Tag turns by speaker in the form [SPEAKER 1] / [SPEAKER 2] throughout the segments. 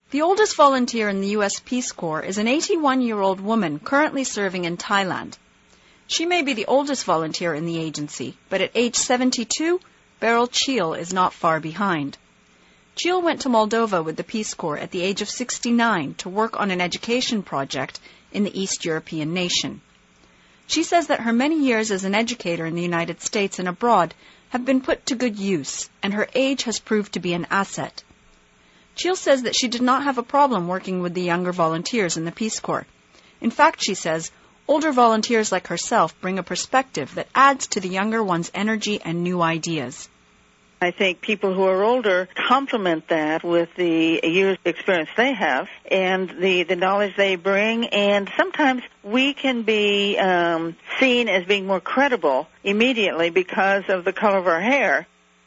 [SPEAKER 1] The oldest volunteer in the U.S. Peace Corps is an 81-year-old woman currently serving in Thailand. She may be the oldest volunteer in the agency, but at age 72, Beryl Cheel is not far behind. Cheel went to Moldova with the Peace Corps at the age of 69 to work on an education project in the East European nation. She says that her many years as an educator in the United States and abroad have been put to good use, and her age has proved to be an asset. Cheel says that she did not have a problem working with the younger volunteers in the Peace Corps. In fact, she says, older volunteers like herself bring a perspective that adds to the younger one's energy and new ideas.
[SPEAKER 2] I think people who are older complement that with the years of experience they have and the knowledge they bring, and sometimes we can be seen as being more credible immediately because of the color of our hair.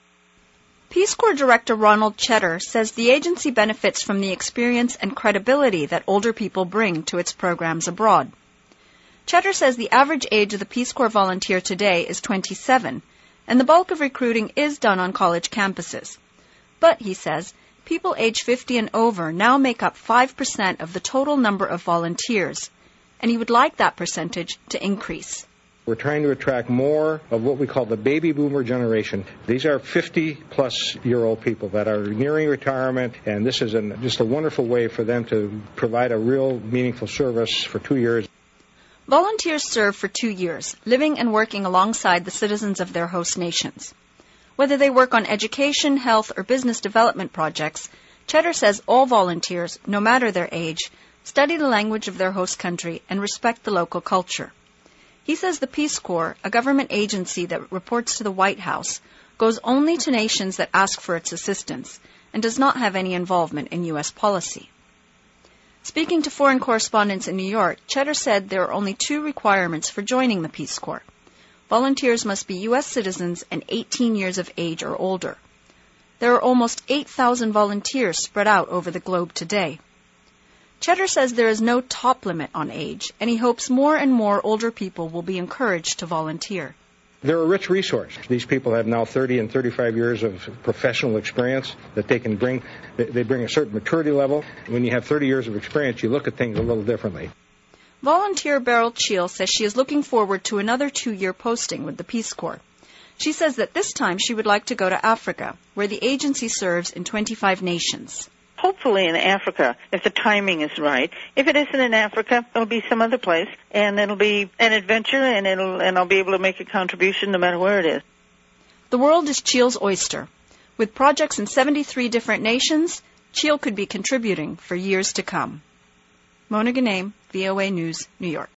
[SPEAKER 1] Peace Corps Director Ronald Cheddar says the agency benefits from the experience and credibility that older people bring to its programs abroad. Cheddar says the average age of the Peace Corps volunteer today is 27, and the bulk of recruiting is done on college campuses. But, he says, people age 50 and over now make up 5% of the total number of volunteers, and he would like that percentage to increase.
[SPEAKER 3] We're trying to attract more of what we call the baby boomer generation. These are 50-plus-year-old people that are nearing retirement, and this is just a wonderful way for them to provide a real meaningful service for 2 years.
[SPEAKER 1] Volunteers serve for 2 years, living and working alongside the citizens of their host nations. Whether they work on education, health, or business development projects, Cheddar says all volunteers, no matter their age, study the language of their host country and respect the local culture. He says the Peace Corps, a government agency that reports to the White House, goes only to nations that ask for its assistance and does not have any involvement in U.S. policy. Speaking to foreign correspondents in New York, Cheddar said there are only 2 requirements for joining the Peace Corps. Volunteers must be U.S. citizens and 18 years of age or older. There are almost 8,000 volunteers spread out over the globe today. Cheddar says there is no top limit on age, and he hopes more and more older people will be encouraged to volunteer.
[SPEAKER 3] They're a rich resource. These people have now 30 and 35 years of professional experience that they can bring. They bring a certain maturity level. When you have 30 years of experience, you look at things a little differently.
[SPEAKER 1] Volunteer Beryl Cheel says she is looking forward to another 2-year posting with the Peace Corps. She says that this time she would like to go to Africa, where the agency serves in 25 nations.
[SPEAKER 2] Hopefully in Africa, if the timing is right. If it isn't in Africa, it'll be some other place, and it'll be an adventure, and I'll be able to make a contribution no matter where it is.
[SPEAKER 1] The world is Cheel's oyster. With projects in 73 different nations, Cheel could be contributing for years to come. Mona Ghanem, VOA News, New York.